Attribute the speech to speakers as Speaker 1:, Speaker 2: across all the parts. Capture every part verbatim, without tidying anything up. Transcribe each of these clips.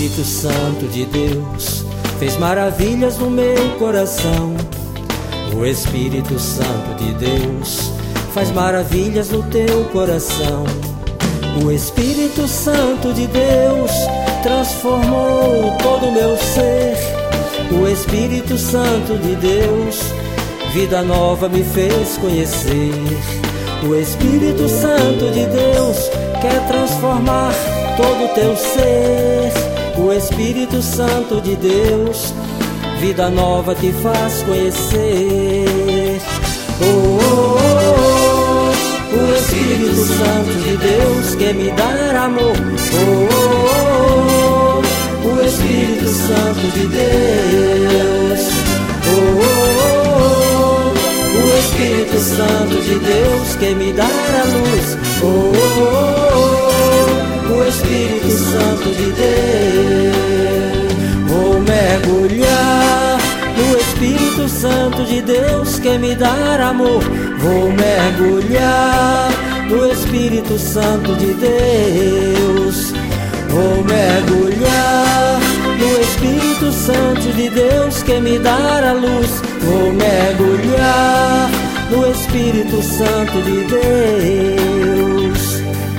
Speaker 1: Espírito Santo de Deus fez maravilhas no meu coração. O Espírito Santo de Deus faz maravilhas no teu coração. O Espírito Santo de Deus transformou todo o meu ser. O Espírito Santo de Deus vida nova me fez conhecer. O Espírito Santo de Deus quer transformar todo o teu ser. O Espírito Santo de Deus vida nova te faz conhecer. Oh, oh, oh, o Espírito Santo de Deus quer me dar amor. Oh, oh, oh, o Espírito Santo de Deus. Oh, oh, oh, o Espírito Santo de Deus quer me dar a luz. Oh, oh, oh, o Espírito Santo de Deus. Vou mergulhar no Espírito Santo de Deus quer me dar amor. Vou mergulhar no Espírito Santo de Deus. Vou mergulhar no Espírito Santo de Deus quer me dar a luz. Vou mergulhar no Espírito Santo de Deus.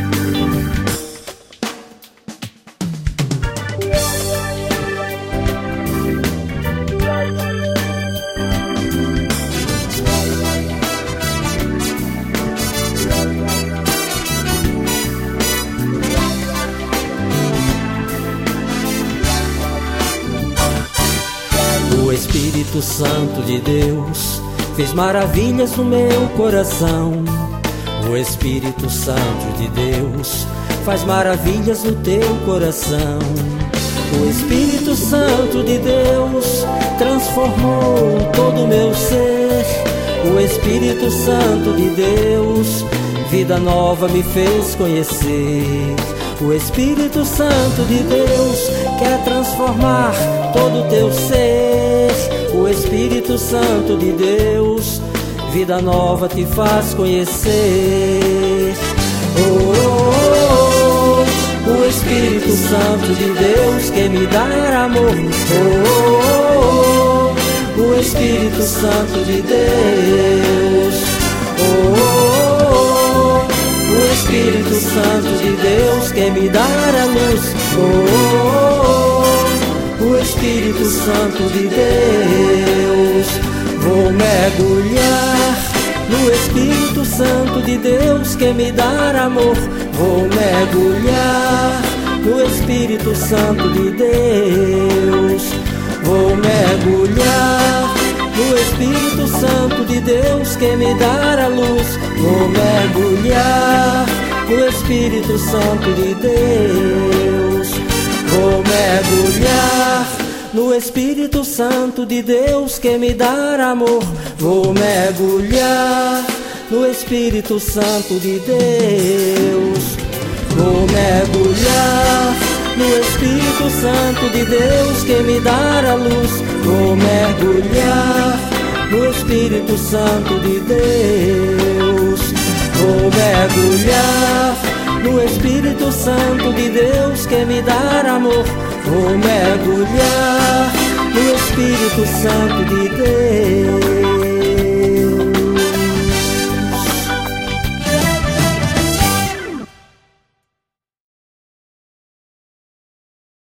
Speaker 1: O Espírito Santo de Deus fez maravilhas no meu coração. O Espírito Santo de Deus faz maravilhas no teu coração. O Espírito Santo de Deus transformou todo o meu ser. O Espírito Santo de Deus vida nova me fez conhecer. O Espírito Santo de Deus quer transformar todo o teu ser. O Espírito Santo de Deus vida nova te faz conhecer. Oh, oh, oh, o Espírito Santo de Deus quer me dar amor. Oh, oh, oh, o Espírito Santo de Deus. Oh, oh, oh, o Espírito Santo de Deus quer me dar a luz. Oh, oh, oh, o Espírito Santo de Deus. Vou mergulhar no Espírito Santo de Deus quer me dar amor. Vou mergulhar no Espírito Santo de Deus. Vou mergulhar no Espírito Santo de Deus quer me dar a luz. Vou mergulhar no Espírito Santo de Deus. Vou mergulhar no Espírito Santo de Deus quer me dar amor. Vou mergulhar no Espírito Santo de Deus. Vou mergulhar no Espírito Santo de Deus quer me dar a luz. Vou mergulhar no Espírito Santo de Deus. Vou mergulhar no Espírito Santo de Deus quer me dar amor. Vou mergulhar no Espírito Santo de Deus.